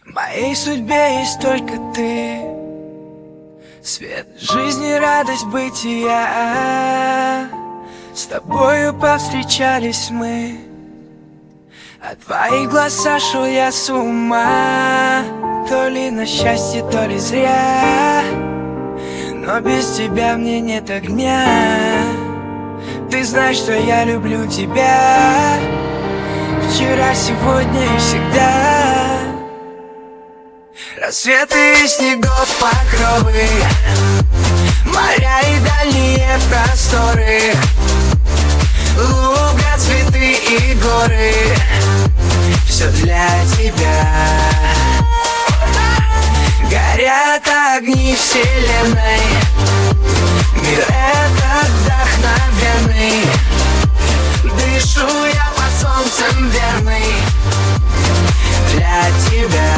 В моей судьбе есть только ты, свет жизни, радость бытия. С тобою повстречались мы, от твоих глаз сошел я с ума. То ли на счастье, то ли зря, но без тебя мне нет огня. Ты знаешь, что я люблю тебя, вчера, сегодня и всегда. Рассветы и снегов покровы, моря и дальние просторы, луга, цветы и горы, все для тебя. Горят огни вселенной, мир этот вдохновенный. Дышу я под солнцем верный для тебя.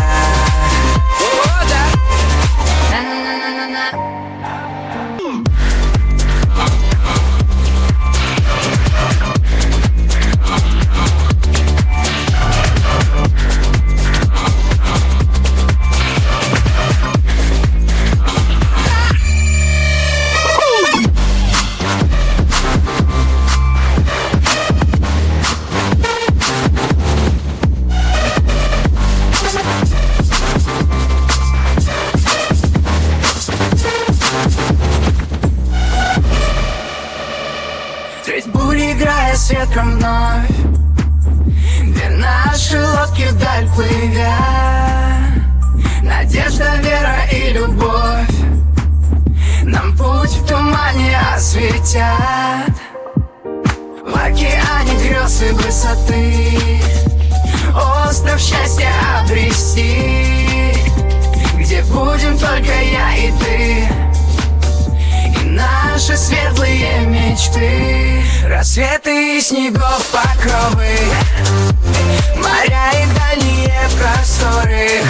Встреть бурь, играя с ветром вновь, где наши лодки вдаль плывя. Надежда, вера и любовь нам путь в тумане осветят. В океане грез и высоты остров счастья обрести, где будем только я и ты, и наши светлые мечты. Рассветы и снегов покровы, моря и дальние просторы,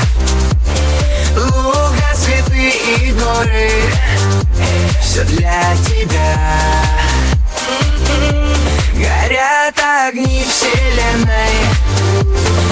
луга, цветы и горы, все для тебя. Горят огни вселенной,